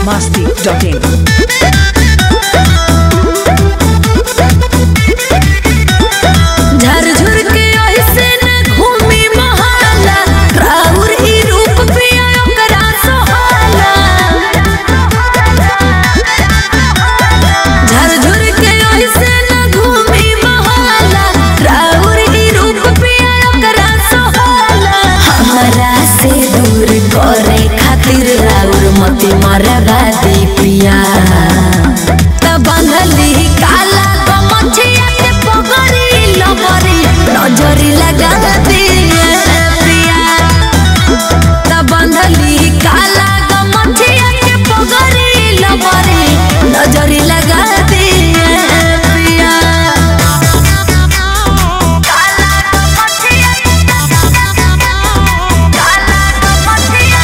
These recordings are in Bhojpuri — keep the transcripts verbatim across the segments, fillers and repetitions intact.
masti dot in. मरवादी पिया बंधली काला गमछिया के पगड़ी लबरी नजरी लगा दिए पिया बंधली काला गमछिया के पगड़ी लबरी नजरी लगा दिए पिया काला गमछिया काला गमछिया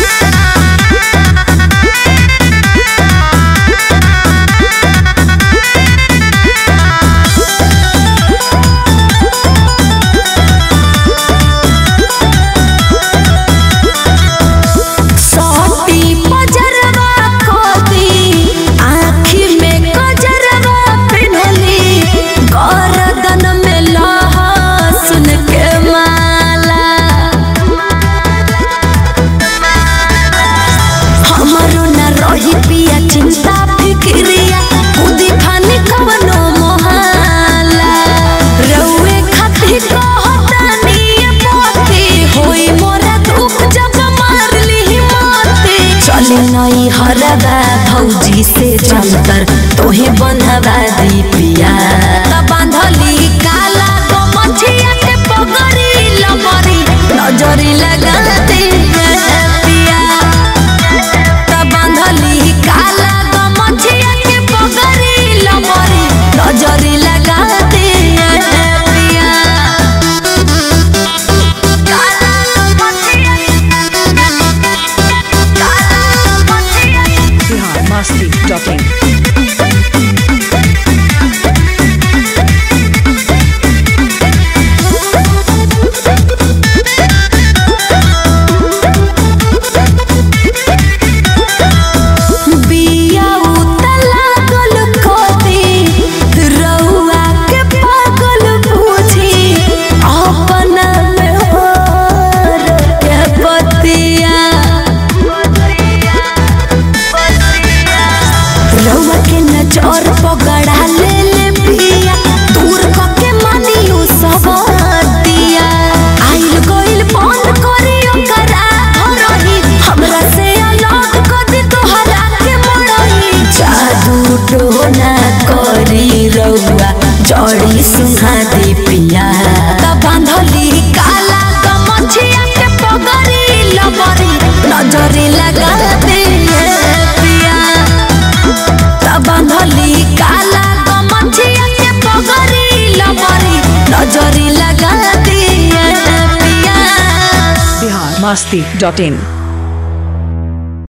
चिंता फिक्रिया उदी खानी कवनो मोहाला रउए खाती कहतानी मोती होई मोरा दुख जब मार ली मोती चली नई हरदा भौजी से जंतर तोहे बंधवा दी पिया बांधली काला गमछिया के पगड़ी लबरी नजरी लगा दे पिया बांधली काला गमछिया के पगड़ी लबरी नजरी लगा दे पिया काला गमछिया काला गमछिया Bihar masti dot in. चोर पगड़ा ले ले पिया दूर कके मानियो सब दिया आइल गोइल बंद करियो करा धरही हमरा से अलग कदी तोहरा के मरही जादू टोना करी रउआ जड़ी सुहा दे पिया बांधली काला गमछिया के पगड़ी लबरी नजरी लगा दे पिया बांधली काला गमछिया के पगड़ी लबरी नजरी लगा दिए पिया Bihar masti dot in.